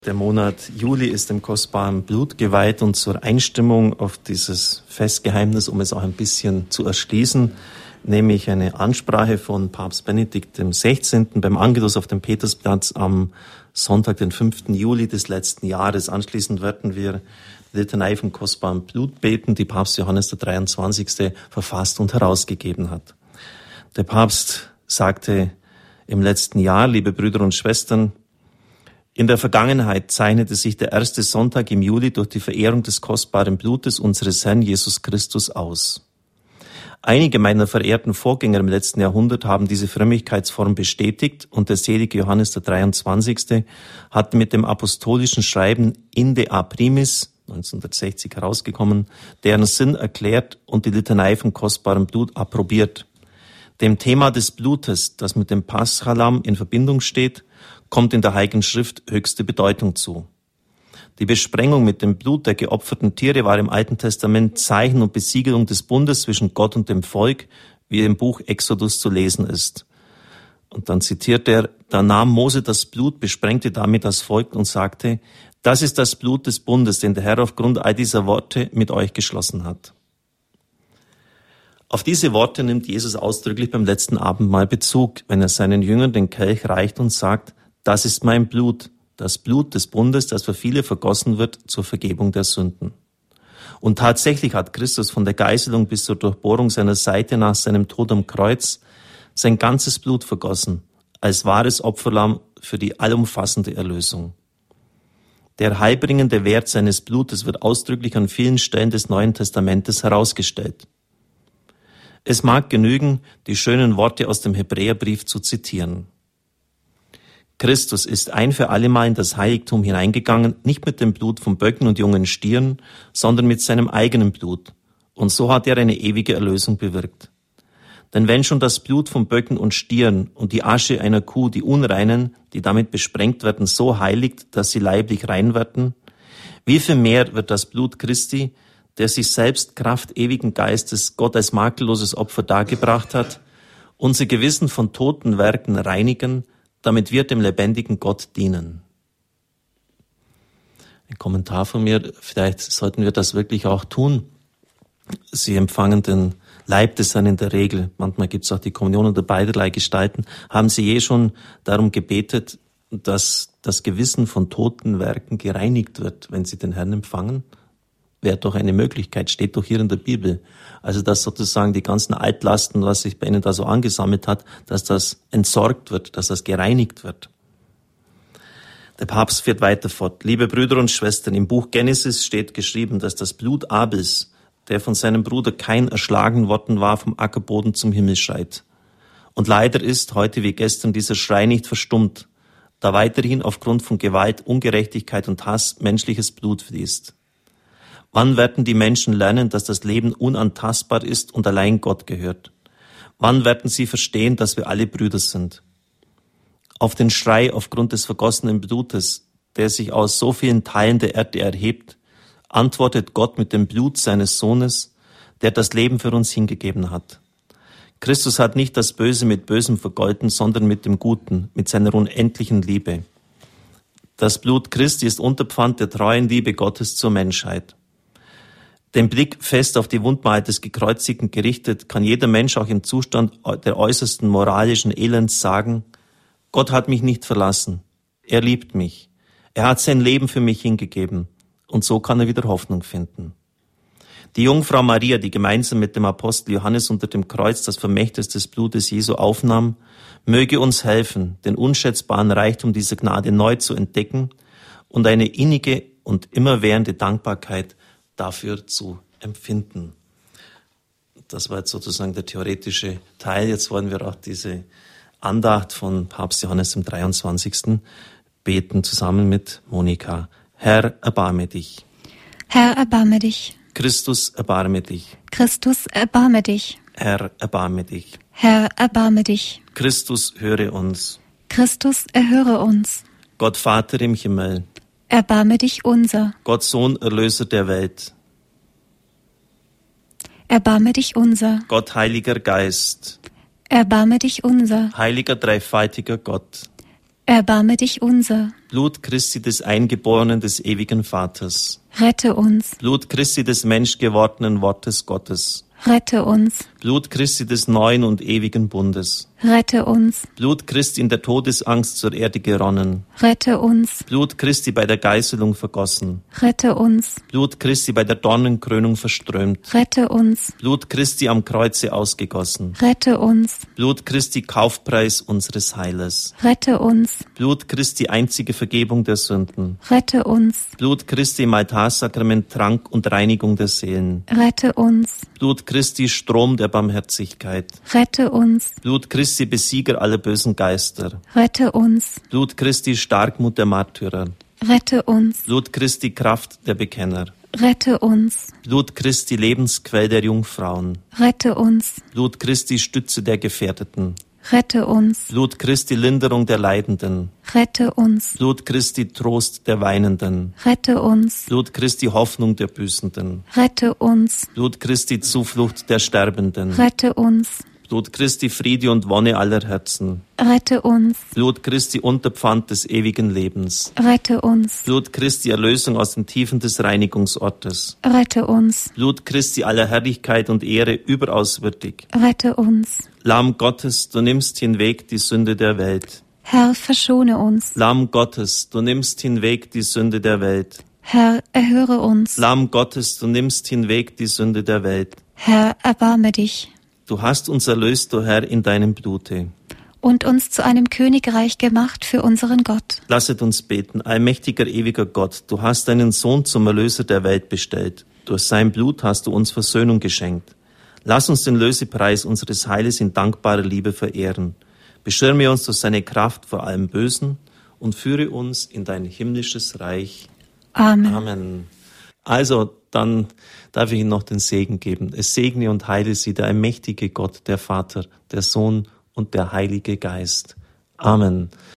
Der Monat Juli ist dem kostbaren Blut geweiht und zur Einstimmung auf dieses Festgeheimnis, um es auch ein bisschen zu erschließen, nehme ich eine Ansprache von Papst Benedikt XVI. Beim Angelus auf dem Petersplatz am Sonntag, den 5. Juli des letzten Jahres. Anschließend werden wir die Litanei vom kostbaren Blut beten, die Papst Johannes der 23. verfasst und herausgegeben hat. Der Papst sagte im letzten Jahr, liebe Brüder und Schwestern, in der Vergangenheit zeichnete sich der erste Sonntag im Juli durch die Verehrung des kostbaren Blutes unseres Herrn Jesus Christus aus. Einige meiner verehrten Vorgänger im letzten Jahrhundert haben diese Frömmigkeitsform bestätigt und der selige Johannes der 23. hat mit dem apostolischen Schreiben Inde a primis, 1960 herausgekommen, deren Sinn erklärt und die Litanei vom kostbaren Blut approbiert. Dem Thema des Blutes, das mit dem Paschalamm in Verbindung steht, kommt in der Heiligen Schrift höchste Bedeutung zu. Die Besprengung mit dem Blut der geopferten Tiere war im Alten Testament Zeichen und Besiegelung des Bundes zwischen Gott und dem Volk, wie im Buch Exodus zu lesen ist. Und dann zitiert er, da nahm Mose das Blut, besprengte damit das Volk und sagte, das ist das Blut des Bundes, den der Herr aufgrund all dieser Worte mit euch geschlossen hat. Auf diese Worte nimmt Jesus ausdrücklich beim letzten Abendmahl Bezug, wenn er seinen Jüngern den Kelch reicht und sagt, das ist mein Blut, das Blut des Bundes, das für viele vergossen wird zur Vergebung der Sünden. Und tatsächlich hat Christus von der Geißelung bis zur Durchbohrung seiner Seite nach seinem Tod am Kreuz sein ganzes Blut vergossen, als wahres Opferlamm für die allumfassende Erlösung. Der heilbringende Wert seines Blutes wird ausdrücklich an vielen Stellen des Neuen Testamentes herausgestellt. Es mag genügen, die schönen Worte aus dem Hebräerbrief zu zitieren. Christus ist ein für allemal in das Heiligtum hineingegangen, nicht mit dem Blut von Böcken und jungen Stieren, sondern mit seinem eigenen Blut. Und so hat er eine ewige Erlösung bewirkt. Denn wenn schon das Blut von Böcken und Stieren und die Asche einer Kuh die Unreinen, die damit besprengt werden, so heiligt, dass sie leiblich rein werden, wie viel mehr wird das Blut Christi, der sich selbst Kraft ewigen Geistes Gott als makelloses Opfer dargebracht hat, unser Gewissen von toten Werken reinigen, damit wir dem lebendigen Gott dienen. Ein Kommentar von mir, vielleicht sollten wir das wirklich auch tun. Sie empfangen den Leib des Herrn in der Regel. Manchmal gibt es auch die Kommunion unter beiderlei Gestalten. Haben Sie je schon darum gebetet, dass das Gewissen von toten Werken gereinigt wird, wenn Sie den Herrn empfangen? Wäre doch eine Möglichkeit, steht doch hier in der Bibel. Also dass sozusagen die ganzen Altlasten, was sich bei Ihnen da so angesammelt hat, dass das entsorgt wird, dass das gereinigt wird. Der Papst fährt weiter fort. Liebe Brüder und Schwestern, im Buch Genesis steht geschrieben, dass das Blut Abels, der von seinem Bruder Kain erschlagen worden war, vom Ackerboden zum Himmel schreit. Und leider ist heute wie gestern dieser Schrei nicht verstummt, da weiterhin aufgrund von Gewalt, Ungerechtigkeit und Hass menschliches Blut fließt. Wann werden die Menschen lernen, dass das Leben unantastbar ist und allein Gott gehört? Wann werden sie verstehen, dass wir alle Brüder sind? Auf den Schrei aufgrund des vergossenen Blutes, der sich aus so vielen Teilen der Erde erhebt, antwortet Gott mit dem Blut seines Sohnes, der das Leben für uns hingegeben hat. Christus hat nicht das Böse mit Bösem vergolten, sondern mit dem Guten, mit seiner unendlichen Liebe. Das Blut Christi ist Unterpfand der treuen Liebe Gottes zur Menschheit. Den Blick fest auf die Wundmale des Gekreuzigten gerichtet, kann jeder Mensch auch im Zustand der äußersten moralischen Elends sagen, Gott hat mich nicht verlassen, er liebt mich, er hat sein Leben für mich hingegeben und so kann er wieder Hoffnung finden. Die Jungfrau Maria, die gemeinsam mit dem Apostel Johannes unter dem Kreuz das Vermächtnis des Blutes Jesu aufnahm, möge uns helfen, den unschätzbaren Reichtum dieser Gnade neu zu entdecken und eine innige und immerwährende Dankbarkeit dafür zu empfinden. Das war jetzt sozusagen der theoretische Teil. Jetzt wollen wir auch diese Andacht von Papst Johannes dem 23. beten, zusammen mit Monika. Herr, erbarme dich. Herr, erbarme dich. Christus, erbarme dich. Christus, erbarme dich. Herr, erbarme dich. Herr, erbarme dich. Christus, höre uns. Christus, erhöre uns. Gott Vater im Himmel. Erbarme dich unser. Gott Sohn, Erlöser der Welt. Erbarme dich unser. Gott Heiliger Geist. Erbarme dich unser. Heiliger dreifaltiger Gott. Erbarme dich unser. Blut Christi des Eingeborenen des ewigen Vaters. Rette uns. Blut Christi des menschgewordenen Wortes Gottes. Rette uns. Blut Christi des neuen und ewigen Bundes. Rette uns. Blut Christi in der Todesangst zur Erde geronnen. Rette uns. Blut Christi bei der Geißelung vergossen. Rette uns. Blut Christi bei der Dornenkrönung verströmt. Rette uns. Blut Christi am Kreuze ausgegossen. Rette uns. Blut Christi Kaufpreis unseres Heiles. Rette uns. Blut Christi einzige Vergebung der Sünden. Rette uns. Blut Christi im Altarsakrament Trank und Reinigung der Seelen. Rette uns. Blut Christi Strom der Barmherzigkeit. Rette uns. Blut Christi Besieger aller bösen Geister. Rette uns. Blut Christi Starkmut der Märtyrer. Rette uns. Blut Christi Kraft der Bekenner. Rette uns. Blut Christi Lebensquell der Jungfrauen. Rette uns. Blut Christi Stütze der Gefährdeten. Rette uns. Blut Christi Linderung der Leidenden. Rette uns. Blut Christi Trost der Weinenden. Rette uns. Blut Christi Hoffnung der Büßenden. Rette uns. Blut Christi Zuflucht der Sterbenden. Rette uns. Blut Christi Friede und Wonne aller Herzen. Rette uns. Blut Christi Unterpfand des ewigen Lebens. Rette uns. Blut Christi Erlösung aus den Tiefen des Reinigungsortes. Rette uns. Blut Christi aller Herrlichkeit und Ehre überaus würdig. Rette uns. Lamm Gottes, du nimmst hinweg die Sünde der Welt. Herr, verschone uns. Lamm Gottes, du nimmst hinweg die Sünde der Welt. Herr, erhöre uns. Lamm Gottes, du nimmst hinweg die Sünde der Welt. Herr, erbarme dich. Du hast uns erlöst, o Herr, in deinem Blute. Und uns zu einem Königreich gemacht für unseren Gott. Lasset uns beten, allmächtiger, ewiger Gott, du hast deinen Sohn zum Erlöser der Welt bestellt. Durch sein Blut hast du uns Versöhnung geschenkt. Lass uns den Lösepreis unseres Heiles in dankbarer Liebe verehren. Beschirme uns durch seine Kraft vor allem Bösen und führe uns in dein himmlisches Reich. Amen. Amen. Also, dann darf ich Ihnen noch den Segen geben. Es segne und heile Sie der allmächtige Gott, der Vater, der Sohn und der Heilige Geist. Amen.